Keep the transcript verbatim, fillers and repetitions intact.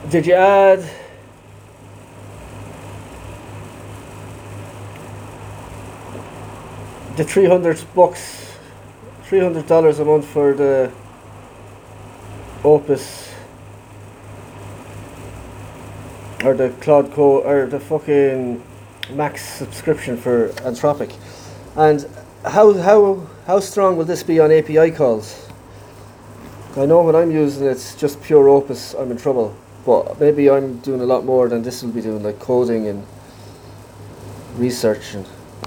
Did you add the three hundred bucks, three hundred dollars a month for the Opus or the Cloud Co or the fucking max subscription for Anthropic? And how how how strong will this be on A P I calls? I know when I'm using it's just pure Opus, I'm in trouble. But maybe I'm doing a lot more than this will be doing, like coding and research and